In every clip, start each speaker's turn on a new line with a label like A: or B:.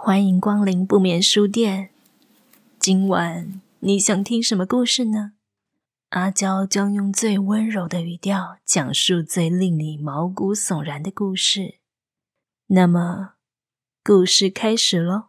A: 欢迎光临不眠书店。今晚你想听什么故事呢？阿娇将用最温柔的语调讲述最令你毛骨悚然的故事。那么，故事开始咯。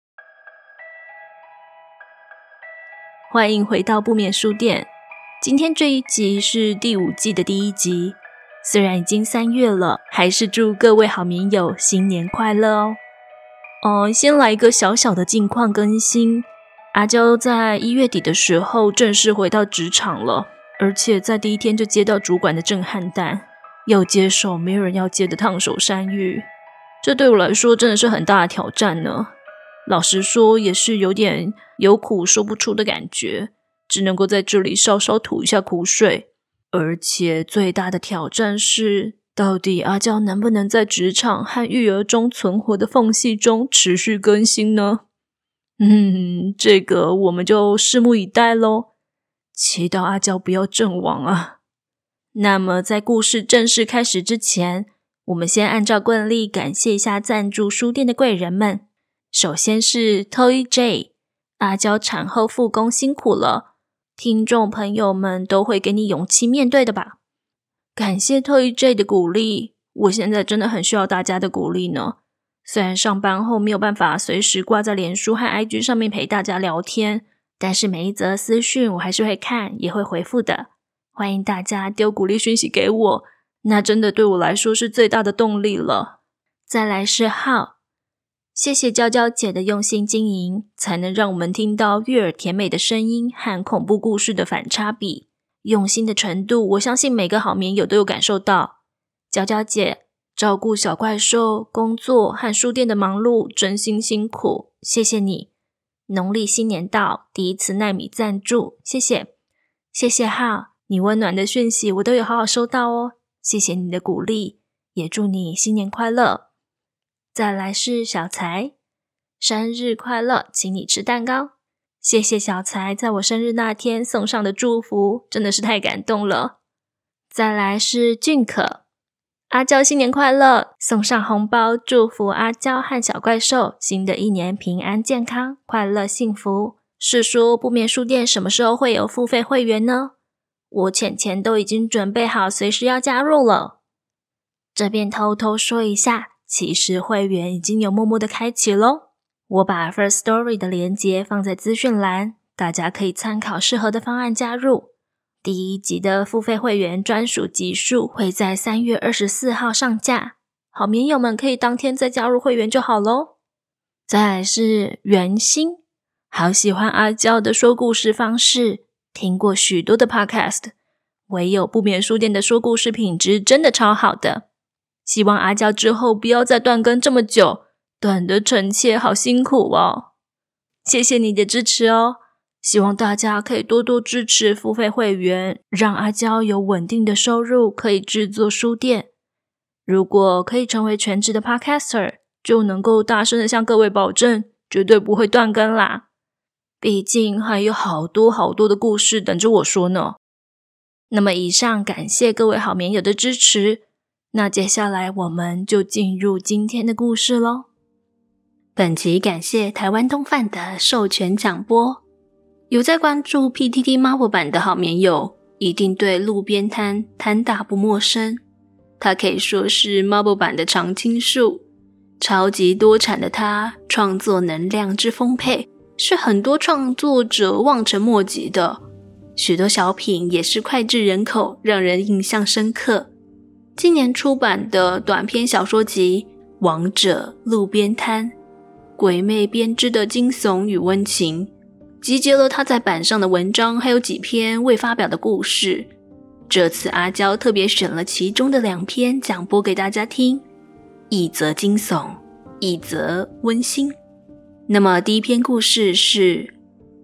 A: 欢迎回到不眠书店。今天这一集是第5季的第1集。虽然已经3月了，还是祝各位好眠友新年快乐哦。先来一个小小的近况更新。阿娇在1月底的时候正式回到职场了，而且在第一天就接到主管的震撼弹，要接手没有人要接的烫手山芋。这对我来说真的是很大的挑战呢。老实说也是有点有苦说不出的感觉，只能够在这里稍稍吐一下苦水。而且最大的挑战是，到底阿娇能不能在职场和育儿中存活的缝隙中持续更新呢？这个我们就拭目以待咯，祈祷阿娇不要阵亡啊。那么在故事正式开始之前，我们先按照惯例感谢一下赞助书店的贵人们。首先是 Toy J， 阿娇产后复工辛苦了，听众朋友们都会给你勇气面对的吧。感谢 Toy J 的鼓励，我现在真的很需要大家的鼓励呢。虽然上班后没有办法随时挂在脸书和 IG 上面陪大家聊天，但是每一则私讯我还是会看，也会回复的。欢迎大家丢鼓励讯息给我，那真的对我来说是最大的动力了。再来是浩，谢谢娇娇姐的用心经营，才能让我们听到悦耳甜美的声音和恐怖故事的反差比。用心的程度，我相信每个好眠友都有感受到。娇娇姐照顾小怪兽、工作和书店的忙碌，真心辛苦，谢谢你。农历新年到，第一次奈米赞助，谢谢。谢谢浩，你温暖的讯息我都有好好收到哦，谢谢你的鼓励，也祝你新年快乐。再来是小财，生日快乐，请你吃蛋糕。谢谢小财在我生日那天送上的祝福，真的是太感动了。再来是俊可，阿娇新年快乐，送上红包祝福阿娇和小怪兽新的一年平安健康快乐幸福。是说不眠书店什么时候会有付费会员呢？我浅浅都已经准备好随时要加入了。这边偷偷说一下，其实会员已经有默默的开启咯。我把 First Story 的连结放在资讯栏，大家可以参考适合的方案加入。第1集的付费会员专属集数会在3月24号上架，好眠友们可以当天再加入会员就好咯。再来是袁心，好喜欢阿娇的说故事方式，听过许多的 podcast， 唯有不眠书店的说故事品质真的超好的。希望阿娇之后不要再断更这么久，短的臣妾好辛苦哦。谢谢你的支持哦，希望大家可以多多支持付费会员，让阿娇有稳定的收入，可以制作书店。如果可以成为全职的 podcaster， 就能够大声的向各位保证，绝对不会断更啦。毕竟还有好多的故事等着我说呢。那么以上感谢各位好眠友的支持，那接下来我们就进入今天的故事咯。本集感谢台湾东贩的授权讲播。有在关注 PTT Marvel 版的好眠友，一定对路边摊摊大不陌生。它可以说是 Marvel 版的常青树，超级多产的它，创作能量之丰沛，是很多创作者望尘莫及的。许多小品也是脍炙人口，让人印象深刻。今年出版的短篇小说集《王者路边摊》，鬼魅编织的惊悚与温情，集结了他在版上的文章，还有几篇未发表的故事。这次阿娇特别选了其中的2篇讲播给大家听，一则惊悚，一则温馨。那么第一篇故事是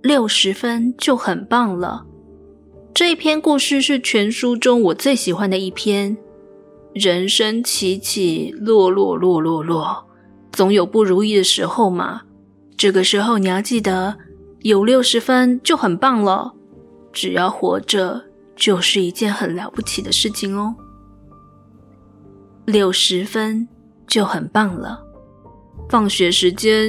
A: 60分就很棒了。这一篇故事是全书中我最喜欢的一篇。人生起起落落落落落，总有不如意的时候嘛。这个时候你要记得，有60分就很棒了。只要活着，就是一件很了不起的事情哦。60分就很棒了。放学时间，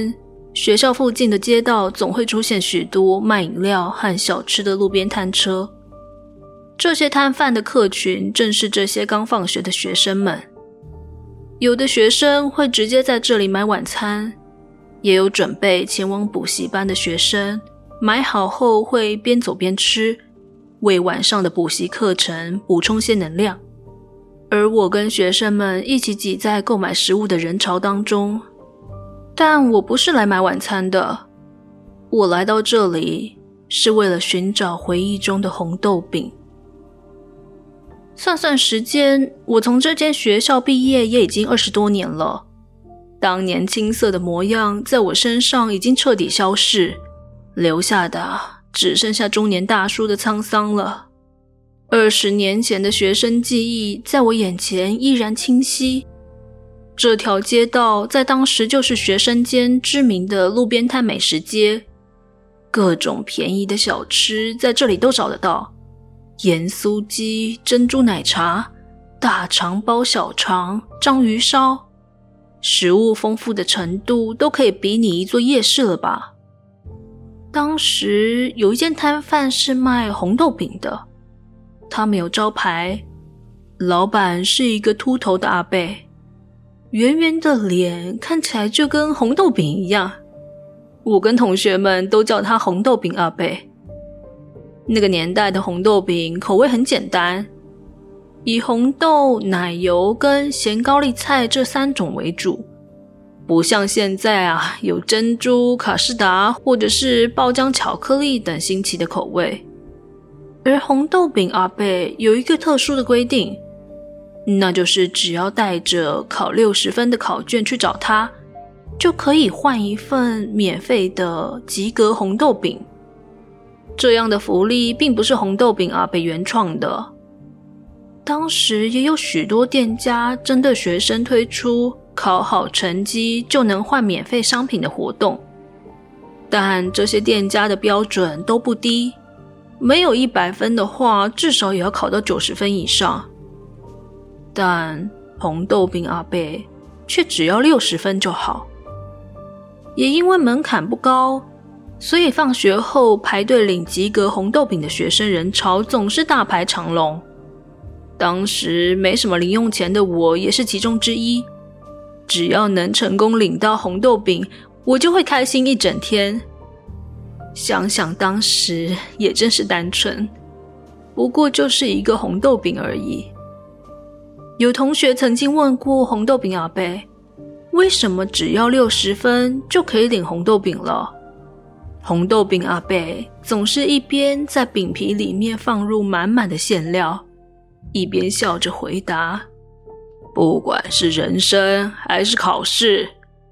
A: 学校附近的街道总会出现许多卖饮料和小吃的路边摊车。这些摊贩的客群正是这些刚放学的学生们。有的学生会直接在这里买晚餐，也有准备前往补习班的学生，买好后会边走边吃，为晚上的补习课程补充些能量。而我跟学生们一起挤在购买食物的人潮当中。但我不是来买晚餐的，我来到这里是为了寻找回忆中的红豆饼。算算时间，我从这间学校毕业也已经20多年了。当年青涩的模样在我身上已经彻底消逝，留下的只剩下中年大叔的沧桑了。20年前的学生记忆在我眼前依然清晰。这条街道在当时就是学生间知名的路边摊美食街，各种便宜的小吃在这里都找得到。盐酥鸡、珍珠奶茶、大肠包小肠、章鱼烧，食物丰富的程度都可以比拟一座夜市了吧。当时有一间摊贩是卖红豆饼的，他没有招牌，老板是一个秃头的阿伯，圆圆的脸看起来就跟红豆饼一样，我跟同学们都叫他红豆饼阿伯。那个年代的红豆饼口味很简单，以红豆、奶油跟咸高丽菜这3种为主，不像现在有珍珠、卡士达或者是爆浆巧克力等新奇的口味。而红豆饼阿伯有一个特殊的规定，那就是只要带着考60分的考卷去找他，就可以换一份免费的及格红豆饼。这样的福利并不是红豆饼阿伯原创的，当时也有许多店家针对学生推出考好成绩就能换免费商品的活动，但这些店家的标准都不低，没有100分的话至少也要考到90分以上。但红豆饼阿伯却只要60分就好。也因为门槛不高，所以放学后排队领及格红豆饼的学生人潮总是大排长龙。当时没什么零用钱的我也是其中之一，只要能成功领到红豆饼，我就会开心一整天。想想当时也真是单纯，不过就是一个红豆饼而已。有同学曾经问过红豆饼阿伯，为什么只要60分就可以领红豆饼了？红豆饼阿伯总是一边在饼皮里面放入满满的馅料，一边笑着回答，不管是人生还是考试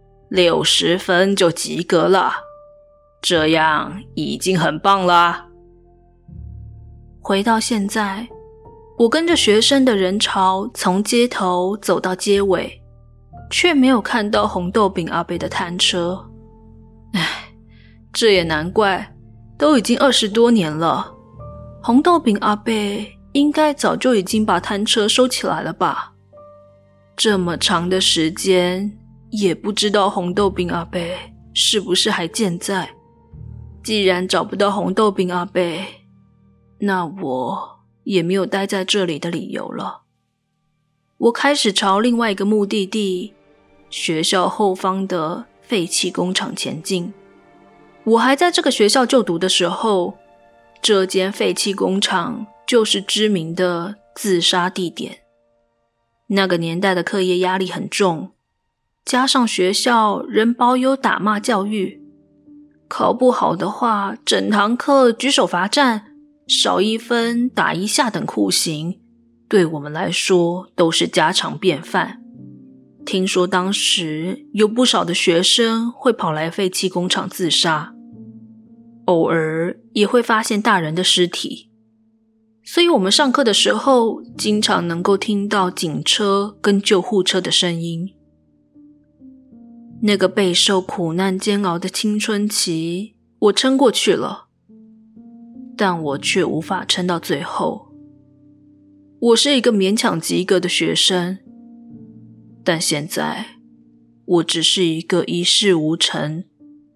A: ，60分就及格了，这样已经很棒了。回到现在，我跟着学生的人潮从街头走到街尾，却没有看到红豆饼阿伯的摊车。这也难怪，都已经20多年了，红豆饼阿伯应该早就已经把摊车收起来了吧。这么长的时间，也不知道红豆饼阿伯是不是还健在。既然找不到红豆饼阿伯，那我也没有待在这里的理由了。我开始朝另外一个目的地，学校后方的废弃工厂前进。我还在这个学校就读的时候，这间废弃工厂就是知名的自杀地点。那个年代的课业压力很重，加上学校仍保有打骂教育，考不好的话，整堂课举手罚站，少1分打1下等酷刑，对我们来说都是家常便饭。听说当时有不少的学生会跑来废弃工厂自杀，偶尔也会发现大人的尸体，所以我们上课的时候经常能够听到警车跟救护车的声音。那个备受苦难煎熬的青春期，我撑过去了，但我却无法撑到最后。我是一个勉强及格的学生，但现在我只是一个一事无成、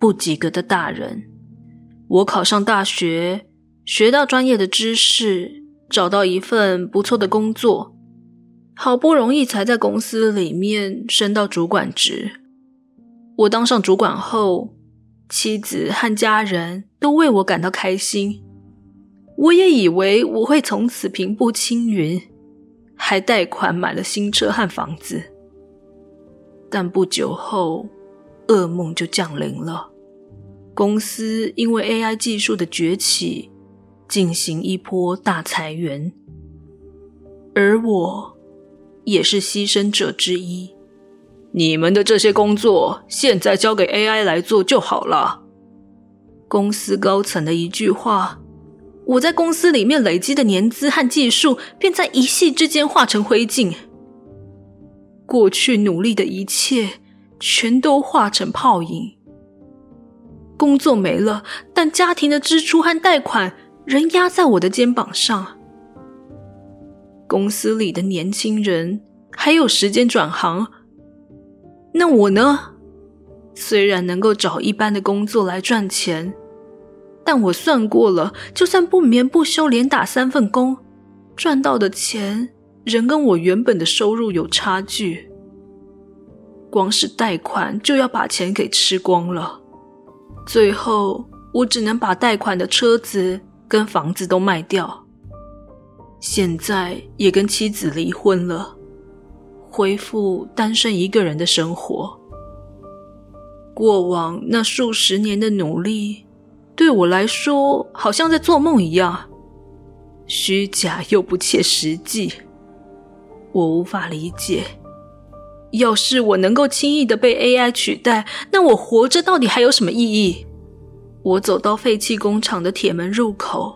A: 不及格的大人。我考上大学，学到专业的知识，找到一份不错的工作，好不容易才在公司里面升到主管职。我当上主管后，妻子和家人都为我感到开心。我也以为我会从此平步青云，还贷款买了新车和房子。但不久后，噩梦就降临了。公司因为 AI 技术的崛起，进行一波大裁员，而我也是牺牲者之一。你们的这些工作现在交给 AI 来做就好了。公司高层的一句话，我在公司里面累积的年资和技术便在一夕之间化成灰烬。过去努力的一切全都化成泡影。工作没了，但家庭的支出和贷款仍压在我的肩膀上。公司里的年轻人还有时间转行，那我呢？虽然能够找一般的工作来赚钱，但我算过了，就算不眠不休连打3份工，赚到的钱仍跟我原本的收入有差距。光是贷款就要把钱给吃光了。最后我只能把贷款的车子跟房子都卖掉。现在也跟妻子离婚了，恢复单身一个人的生活。过往那数十年的努力，对我来说好像在做梦一样，虚假又不切实际。我无法理解，要是我能够轻易的被 AI 取代，那我活着到底还有什么意义？我走到废弃工厂的铁门入口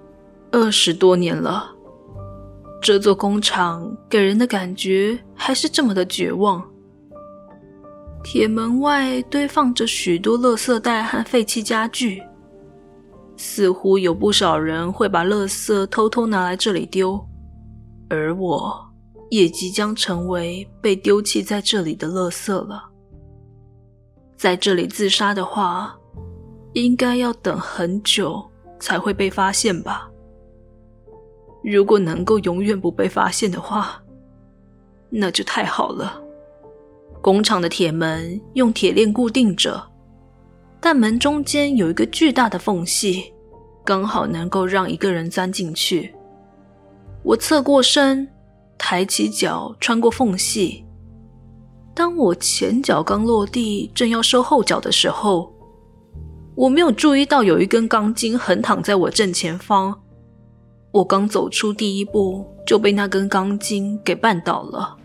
A: ，20多年了，这座工厂给人的感觉还是这么的绝望。铁门外堆放着许多垃圾袋和废弃家具，似乎有不少人会把垃圾偷偷拿来这里丢，而我也即将成为被丢弃在这里的垃圾了。在这里自杀的话，应该要等很久才会被发现吧。如果能够永远不被发现的话，那就太好了。工厂的铁门用铁链固定着，但门中间有一个巨大的缝隙，刚好能够让一个人钻进去。我侧过身，抬起脚穿过缝隙。当我前脚刚落地，正要收后脚的时候，我没有注意到有一根钢筋横躺在我正前方。我刚走出第一步，就被那根钢筋给绊倒了。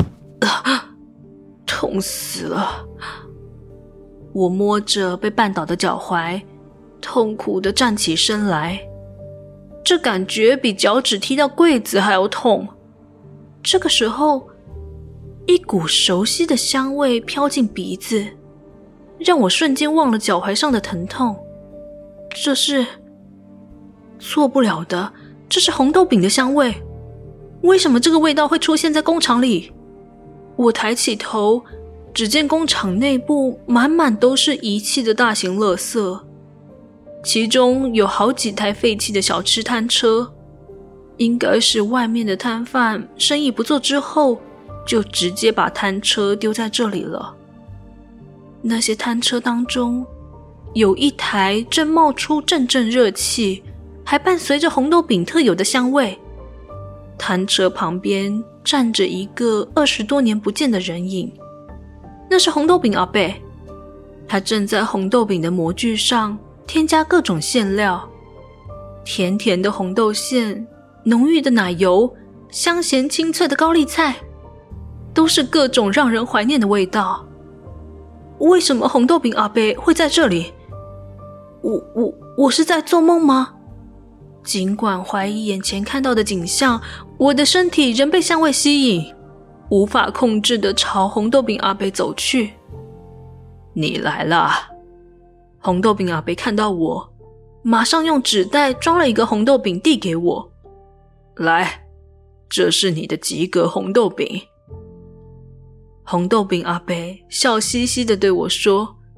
A: 痛死了！我摸着被绊倒的脚踝，痛苦地站起身来。这感觉比脚趾踢到柜子还要痛。这个时候，一股熟悉的香味飘进鼻子，让我瞬间忘了脚踝上的疼痛。这是错不了的，这是红豆饼的香味。为什么这个味道会出现在工厂里？我抬起头，只见工厂内部满满都是遗弃的大型垃圾，其中有好几台废弃的小吃摊车，应该是外面的摊贩生意不做之后，就直接把摊车丢在这里了。那些摊车当中，有一台正冒出阵阵热气，还伴随着红豆饼特有的香味。摊车旁边站着一个20多年不见的人影，那是红豆饼阿伯。他正在红豆饼的模具上添加各种馅料，甜甜的红豆馅，浓郁的奶油，香咸清脆的高丽菜，都是各种让人怀念的味道。为什么红豆饼阿伯会在这里？我是在做梦吗？尽管怀疑眼前看到的景象，我的身体仍被香味吸引，无法控制地朝红豆饼阿伯走去。你来啦！红豆饼阿伯看到我，马上用纸袋装了一个红豆饼递给我。来，这是你的及格红豆饼。红豆饼阿伯笑嘻嘻地对我说，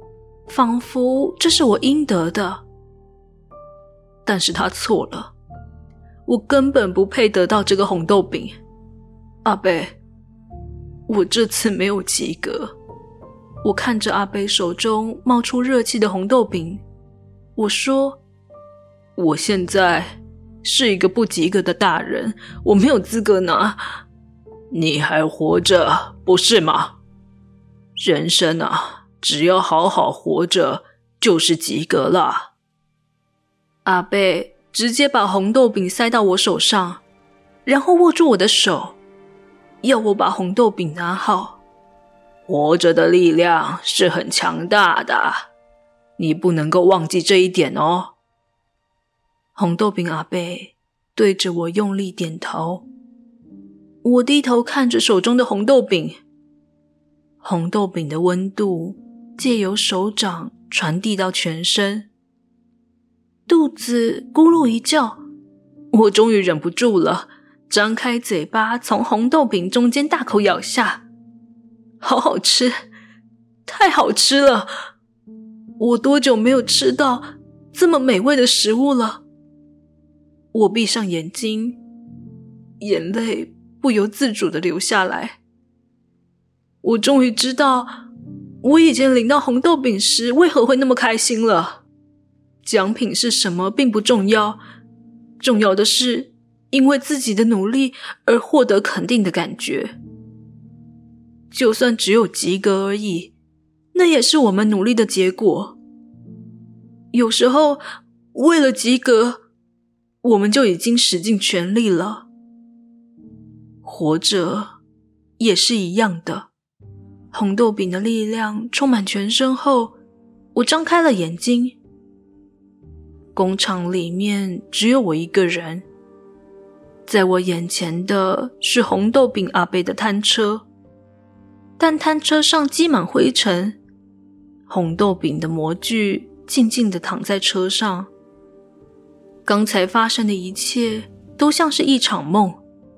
A: 仿佛这是我应得的。但是他错了，我根本不配得到这个红豆饼。阿伯，我这次没有及格。我看着阿伯手中冒出热气的红豆饼，我说，我现在是一个不及格的大人，我没有资格拿。你还活着，不是吗？人生啊，只要好好活着就是及格啦。阿伯直接把红豆饼塞到我手上，然后握住我的手，要我把红豆饼拿好。活着的力量是很强大的，你不能够忘记这一点哦。红豆饼阿伯对着我用力点头，我低头看着手中的红豆饼，红豆饼的温度借由手掌传递到全身，肚子咕噜一叫，我终于忍不住了，张开嘴巴从红豆饼中间大口咬下，好好吃，太好吃了！我多久没有吃到这么美味的食物了？我闭上眼睛，眼泪不由自主地流下来。我终于知道我以前领到红豆饼时为何会那么开心了。奖品是什么并不重要，重要的是因为自己的努力而获得肯定的感觉。就算只有及格而已，那也是我们努力的结果。有时候为了及格，我们就已经使尽全力了。活着也是一样的。红豆饼的力量充满全身后，我张开了眼睛。工厂里面只有我一个人，在我眼前的是红豆饼阿伯的摊车，但摊车上积满灰尘，红豆饼的模具静静地躺在车上。刚才发生的一切都像是一场梦。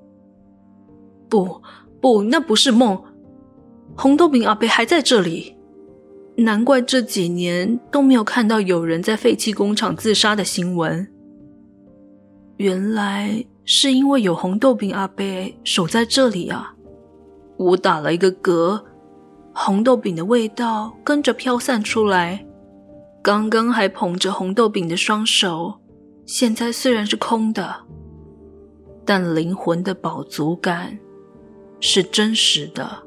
A: 不，那不是梦，红豆饼阿伯还在这里。难怪这几年都没有看到有人在废弃工厂自杀的新闻。原来是因为有红豆饼阿伯守在这里啊。我打了一个嗝，红豆饼的味道跟着飘散出来。刚刚还捧着红豆饼的双手，现在虽然是空的，但灵魂的饱足感是真实的。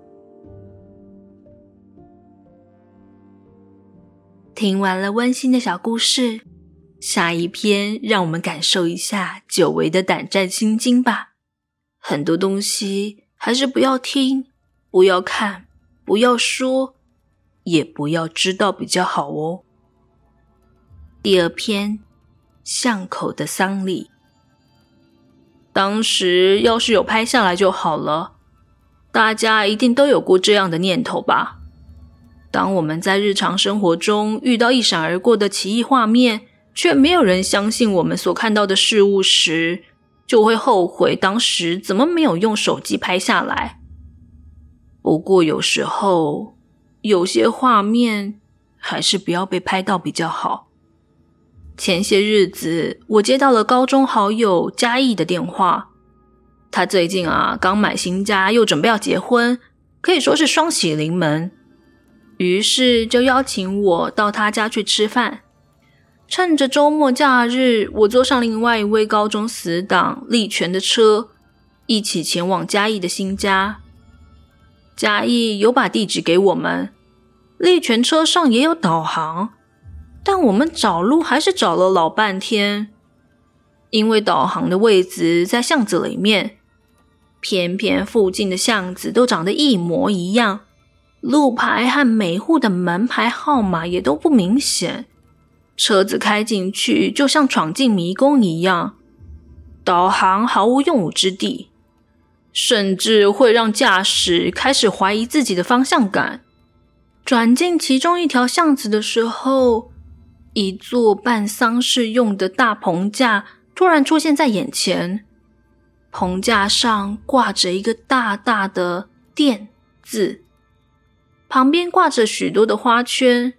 A: 听完了温馨的小故事，下一篇让我们感受一下久违的胆战心惊吧。很多东西还是不要听，不要看，不要说，也不要知道比较好哦。第二篇，巷口的丧礼。当时要是有拍下来就好了，大家一定都有过这样的念头吧。当我们在日常生活中遇到一闪而过的奇异画面，却没有人相信我们所看到的事物时，就会后悔当时怎么没有用手机拍下来。不过有时候，有些画面还是不要被拍到比较好。前些日子，我接到了高中好友嘉义的电话。他最近刚买新家，又准备要结婚，可以说是双喜临门。于是就邀请我到他家去吃饭。趁着周末假日，我坐上另外一位高中死党立全的车，一起前往嘉义的新家。嘉义有把地址给我们，立全车上也有导航，但我们找路还是找了老半天。因为导航的位置在巷子里面，偏偏附近的巷子都长得一模一样，路牌和每户的门牌号码也都不明显，车子开进去就像闯进迷宫一样，导航毫无用武之地，甚至会让驾驶开始怀疑自己的方向感。转进其中一条巷子的时候，一座办丧事用的大棚架突然出现在眼前，棚架上挂着一个大大的店字，旁边挂着许多的花圈，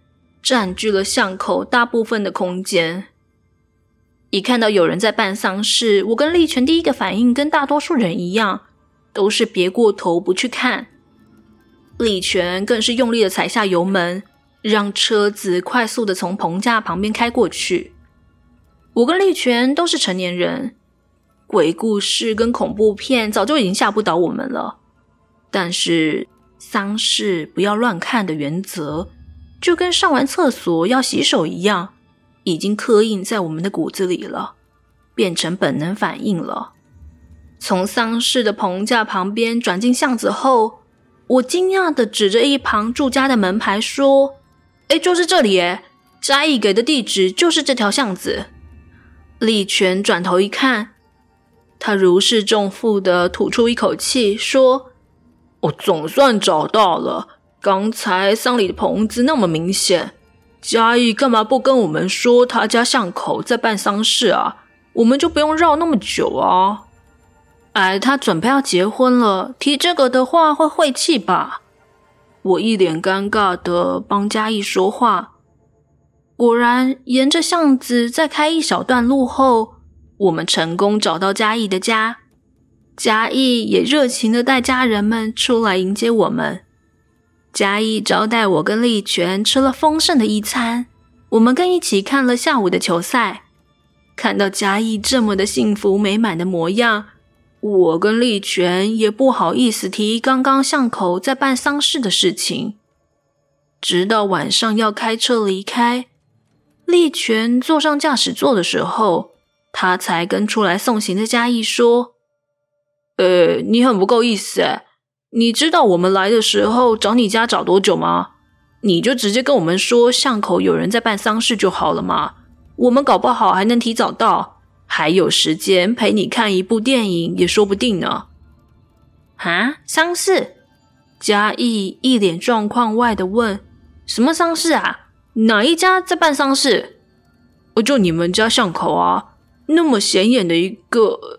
A: 占据了巷口大部分的空间。一看到有人在办丧事，我跟立全第一个反应跟大多数人一样，都是别过头不去看。立全更是用力的踩下油门，让车子快速的从棚架旁边开过去。我跟立全都是成年人，鬼故事跟恐怖片早就已经吓不倒我们了，但是丧事不要乱看的原则，就跟上完厕所要洗手一样，已经刻印在我们的骨子里了，变成本能反应了。从丧事的棚架旁边转进巷子后，我惊讶地指着一旁住家的门牌说：就是这里耶，嘉义给的地址就是这条巷子。立全转头一看，他如释重负地吐出一口气说：我总算找到了，刚才丧礼的棚子那么明显，嘉义干嘛不跟我们说他家巷口在办丧事啊？我们就不用绕那么久啊。他准备要结婚了，提这个的话会晦气吧？我一脸尴尬的帮嘉义说话。果然，沿着巷子再开一小段路后，我们成功找到嘉义的家。嘉义也热情的带家人们出来迎接我们。嘉义招待我跟立全吃了丰盛的一餐，我们更一起看了下午的球赛。看到嘉义这么的幸福美满的模样，我跟立全也不好意思提刚刚巷口在办丧事的事情。直到晚上要开车离开，立全坐上驾驶座的时候，他才跟出来送行的嘉义说：你很不够意思耶，你知道我们来的时候找你家找多久吗？你就直接跟我们说巷口有人在办丧事就好了嘛，我们搞不好还能提早到，还有时间陪你看一部电影也说不定呢。丧事？嘉义一脸状况外的问：什么丧事啊？哪一家在办丧事？就你们家巷口啊，那么显眼的一个……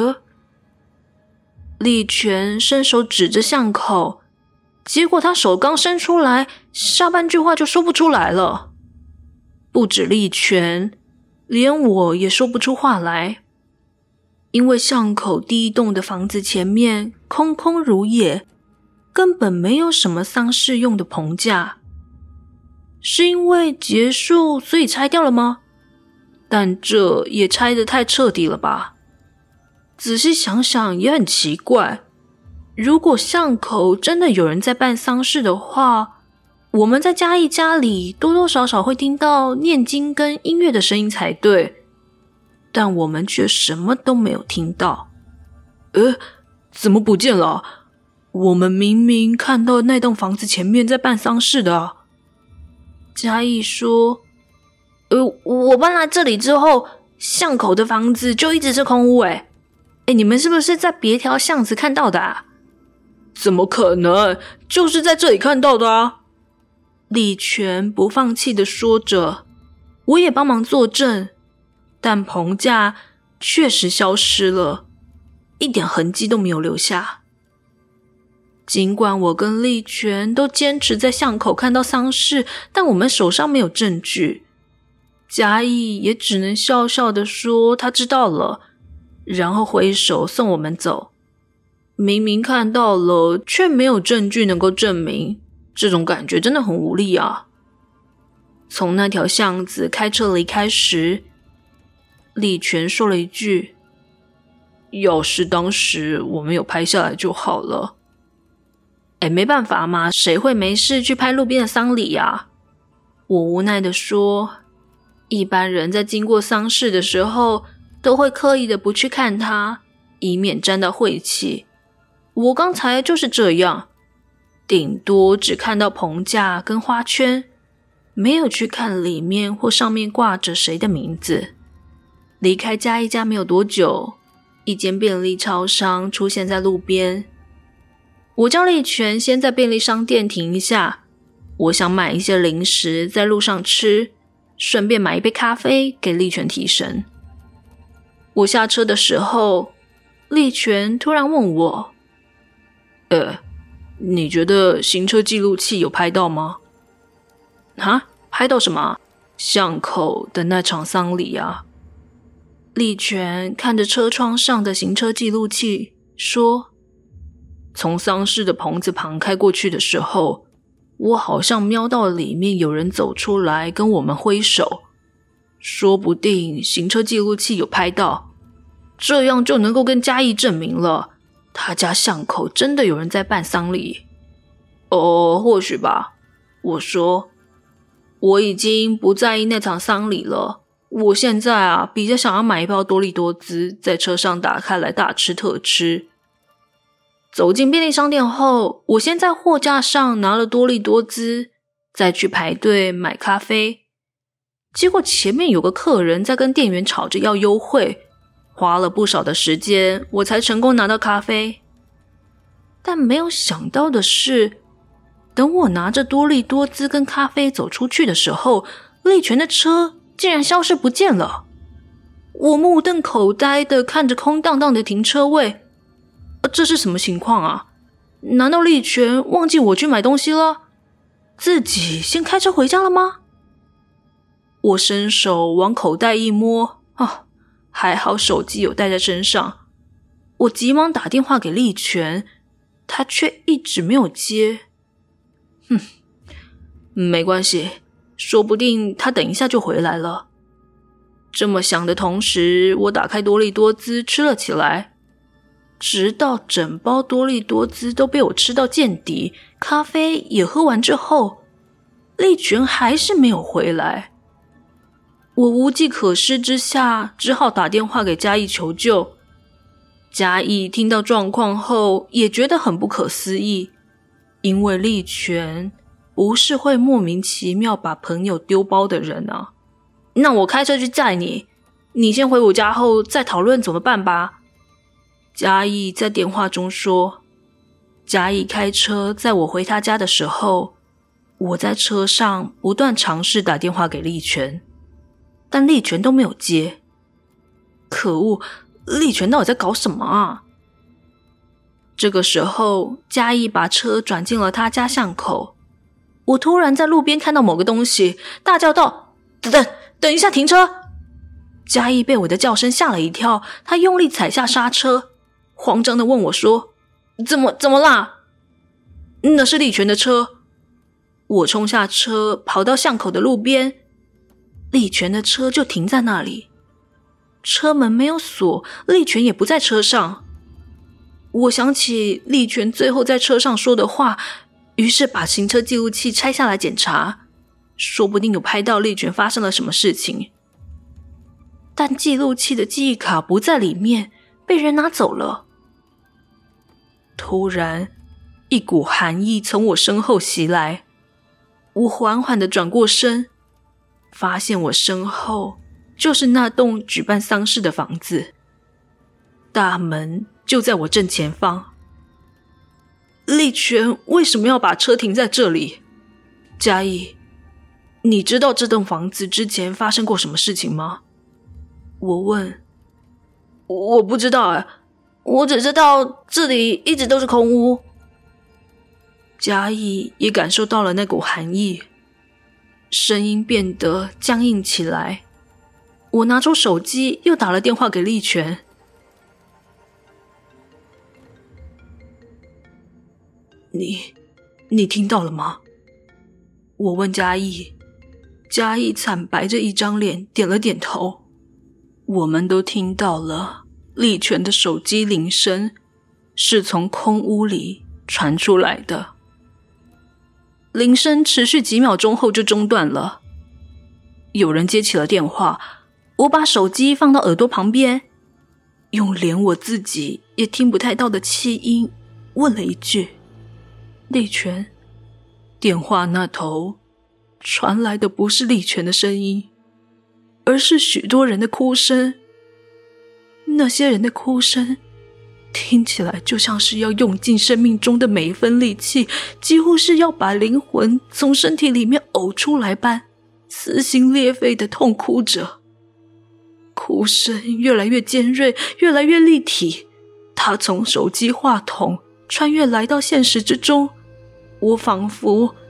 A: 立全伸手指着巷口，结果他手刚伸出来，下半句话就说不出来了。不止立全，连我也说不出话来，因为巷口第一栋的房子前面空空如也，根本没有什么丧事用的棚架。是因为结束所以拆掉了吗？但这也拆得太彻底了吧。仔细想想也很奇怪，如果巷口真的有人在办丧事的话，我们在嘉义家里多多少少会听到念经跟音乐的声音才对，但我们却什么都没有听到。怎么不见了？我们明明看到那栋房子前面在办丧事的啊。嘉义说：我搬来这里之后，巷口的房子就一直是空屋你们是不是在别条巷子看到的啊？怎么可能，就是在这里看到的啊。立全不放弃地说着，我也帮忙作证，但棚架确实消失了，一点痕迹都没有留下。尽管我跟立全都坚持在巷口看到丧事，但我们手上没有证据。嘉义也只能笑笑地说他知道了，然后挥手送我们走。明明看到了，却没有证据能够证明，这种感觉真的很无力啊。从那条巷子开车离开时，立全说了一句：要是当时我没有拍下来就好了。没办法嘛，谁会没事去拍路边的丧礼啊？我无奈地说，一般人在经过丧事的时候，都会刻意的不去看它，以免沾到晦气。我刚才就是这样，顶多只看到棚架跟花圈，没有去看里面或上面挂着谁的名字。离开嘉义家没有多久，一间便利超商出现在路边。我叫立全先在便利商店停一下，我想买一些零食在路上吃，顺便买一杯咖啡给立全提神。我下车的时候，立全突然问我：你觉得行车记录器有拍到吗？ 拍到什么？巷口的那场丧礼啊。立全看着车窗上的行车记录器说，从丧事的棚子旁开过去的时候，我好像瞄到里面有人走出来跟我们挥手，说不定行车记录器有拍到，这样就能够跟嘉义证明了，他家巷口真的有人在办丧礼。或许吧。我说，我已经不在意那场丧礼了，我现在比较想要买一包多利多滋，在车上打开来大吃特吃。走进便利商店后，我先在货架上拿了多利多滋，再去排队买咖啡。结果前面有个客人在跟店员吵着要优惠，花了不少的时间，我才成功拿到咖啡。但没有想到的是，等我拿着多利多滋跟咖啡走出去的时候，立全的车竟然消失不见了。我目瞪口呆地看着空荡荡的停车位，这是什么情况啊？难道立全忘记我去买东西了？自己先开车回家了吗？我伸手往口袋一摸，还好手机有带在身上。我急忙打电话给立全，他却一直没有接。没关系，说不定他等一下就回来了。这么想的同时，我打开多利多滋吃了起来，直到整包多利多滋都被我吃到见底，咖啡也喝完之后，立全还是没有回来。我无计可施之下，只好打电话给嘉义求救。嘉义听到状况后也觉得很不可思议，因为立全不是会莫名其妙把朋友丢包的人啊。那我开车去载你，你先回我家后再讨论怎么办吧。嘉义在电话中说。嘉义开车载我回他家的时候，我在车上不断尝试打电话给立全，但立全都没有接。可恶，立全到底在搞什么啊？这个时候，嘉义把车转进了他家巷口。我突然在路边看到某个东西，大叫道：等一下，停车！嘉义被我的叫声吓了一跳，他用力踩下刹车，慌张地问我说：怎么啦？那是立全的车。我冲下车，跑到巷口的路边，立全的车就停在那里，车门没有锁，立全也不在车上。我想起立全最后在车上说的话，于是把行车记录器拆下来检查，说不定有拍到立全发生了什么事情。但记录器的记忆卡不在里面，被人拿走了。突然，一股寒意从我身后袭来，我缓缓地转过身，发现我身后就是那栋举办丧事的房子，大门就在我正前方。立全为什么要把车停在这里？嘉义，你知道这栋房子之前发生过什么事情吗？我问。我不知道我只知道这里一直都是空屋。嘉义也感受到了那股寒意，声音变得僵硬起来。我拿出手机又打了电话给立全。你听到了吗？我问嘉义。嘉义惨白着一张脸点了点头。我们都听到了，立全的手机铃声是从空屋里传出来的。铃声持续几秒钟后就中断了。有人接起了电话，我把手机放到耳朵旁边，用连我自己也听不太到的气音问了一句：立全。电话那头传来的不是立全的声音，而是许多人的哭声。那些人的哭声听起来就像是要用尽生命中的每一分力气，几乎是要把灵魂从身体里面呕出来般，撕心裂肺地痛哭着。哭声越来越尖锐，越来越立体，它从手机话筒穿越来到现实之中。我仿佛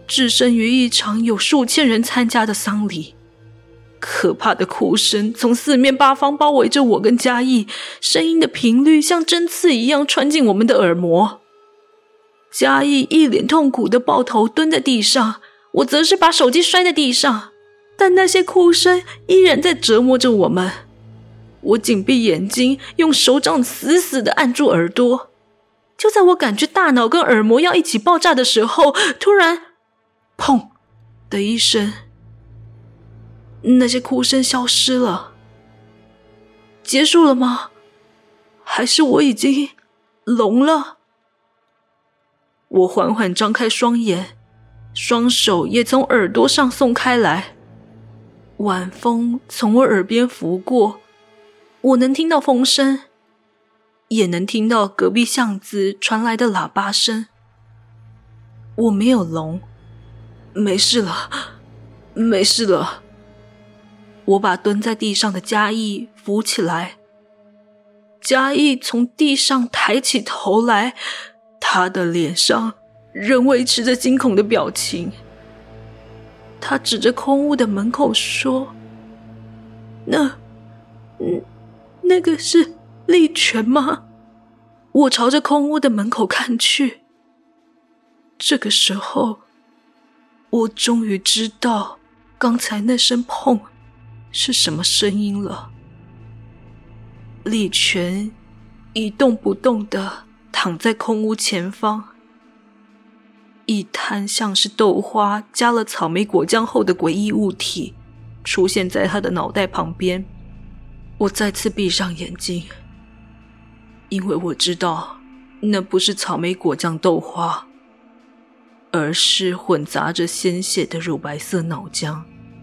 B: 置身于一场有数千人参加的丧礼。可怕的哭声从四面八方包围着我跟嘉义，声音的频率像针刺一样穿进我们的耳膜。嘉义一脸痛苦的抱头蹲在地上，我则是把手机摔在地上，但那些哭声依然在折磨着我们。我紧闭眼睛，用手掌死死地按住耳朵。就在我感觉大脑跟耳膜要一起爆炸的时候，突然砰的一声，那些哭声消失了。结束了吗？还是我已经聋了？我缓缓张开双眼，双手也从耳朵上送开来。晚风从我耳边拂过，我能听到风声，也能听到隔壁巷子传来的喇叭声。我没有聋，没事了，没事了。我把蹲在地上的嘉义扶起来。嘉义从地上抬起头来，他的脸上仍维持着惊恐的表情。他指着空屋的门口说：“那个是立全吗？”我朝着空屋的门口看去。这个时候，我终于知道刚才那声砰是什么声音了。立全一动不动地躺在空屋前方，一滩像是豆花加了草莓果酱后的诡异物体出现在他的脑袋旁边。我再次闭上眼睛，因为我知道那不是草莓果酱豆花，而是混杂着鲜血的乳白色脑浆。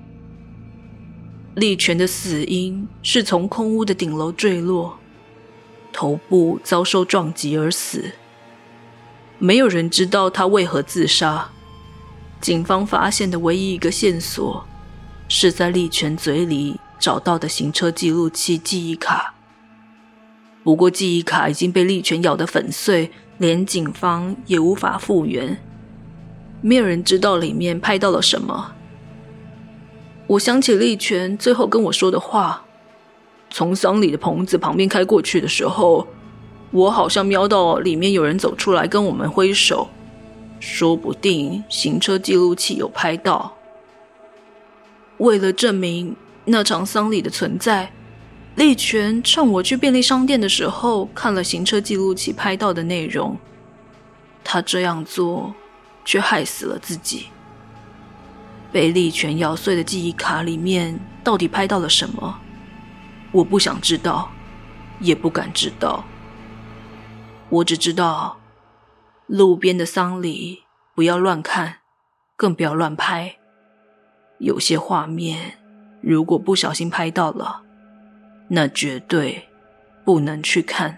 B: 立全的死因是从空屋的顶楼坠落，头部遭受撞击而死。没有人知道他为何自杀。警方发现的唯一一个线索是在立全嘴里找到的行车记录器记忆卡。不过记忆卡已经被立全咬得粉碎，连警方也无法复原。没有人知道里面拍到了什么。我想起立全最后跟我说的话，从丧礼的棚子旁边开过去的时候，我好像瞄到里面有人走出来跟我们挥手，说不定行车记录器有拍到。为了证明那场丧礼的存在，立全趁我去便利商店的时候看了行车记录器拍到的内容。他这样做却害死了自己。被立全咬碎的记忆卡里面到底拍到了什么？我不想知道，也不敢知道。我只知道，路边的丧礼不要乱看，更不要乱拍。有些画面，如果不小心拍到了，那绝对不能去看。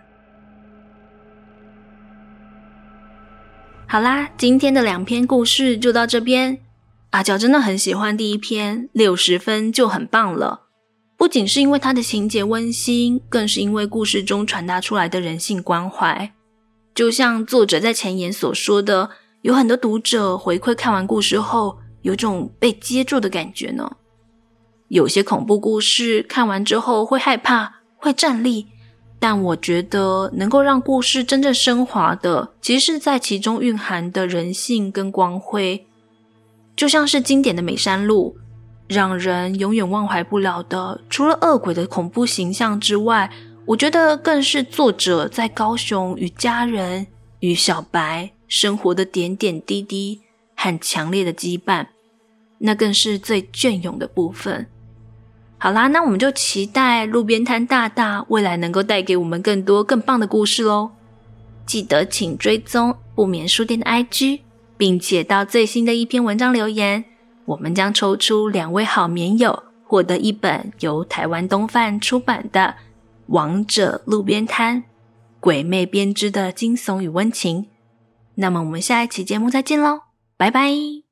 A: 好啦，今天的2篇故事就到这边。阿角真的很喜欢第一篇，60分就很棒了。不仅是因为它的情节温馨，更是因为故事中传达出来的人性关怀。就像作者在前言所说的，有很多读者回馈看完故事后，有种被接住的感觉呢。有些恐怖故事看完之后会害怕，会战栗，但我觉得能够让故事真正升华的，其实是在其中蕴含的人性跟光辉。就像是经典的美山路，让人永远忘怀不了的，除了恶鬼的恐怖形象之外，我觉得更是作者在高雄与家人、与小白生活的点点滴滴和强烈的羁绊，那更是最隽永的部分。好啦，那我们就期待路边摊大大未来能够带给我们更多更棒的故事咯。记得请追踪不眠书店的 IG， 并且到最新的一篇文章留言，我们将抽出2位好眠友，获得一本由台湾东贩出版的《王者路边摊》，鬼魅编织的惊悚与温情。那么我们下一期节目再见咯，拜拜。